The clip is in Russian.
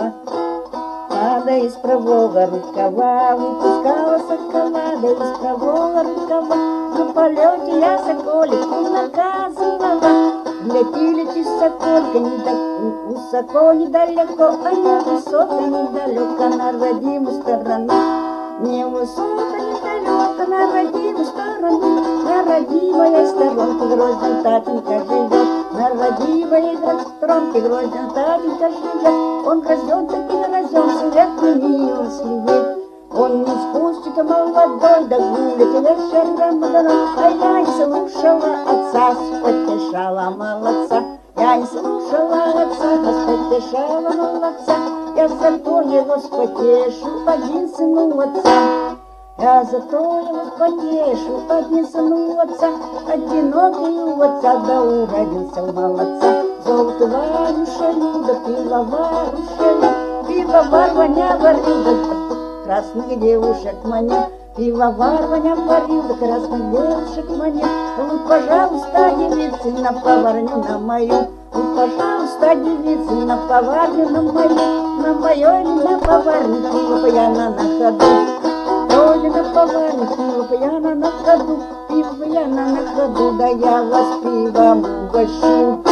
Надо из правого рукава выпускала сокола, да из правого рукава на полете я соколику наказывала. Лети, соколька, высоко, недалеко, а не высоко, недалеко, на родимую сторону. Не высоко, недалеко, на родимую сторону. На родимой сторонке гроздем татенька живет. На родимой сторонке гроздем татенька живет. Он грозден, так и грозден, свет милостливый. Он не спустится молодой, да гулит вечером дорог. А я не слушала отца, потешала молодца. Я не слушала отца, потешала молодца. Я зато его потешу, один сыну отца. Я зато его потешу, один сыну отца. Одинокий у отца, да уродился у молодца. Золото варушелю, да пивовар ушелю. Пивовар воня варил, да красных девушек манил. Пивовар воня варил, да красных девушек манил. Вот, пожалуйста, девицы, на поварню на мою. Вот, пожалуйста, девицы, на поварню на мою. На мою или на поварню, пиво пьяно на ходу. Или на поварню, пиво пьяно на ходу. Пиво пьяно на ходу, да я вас пивом угощу.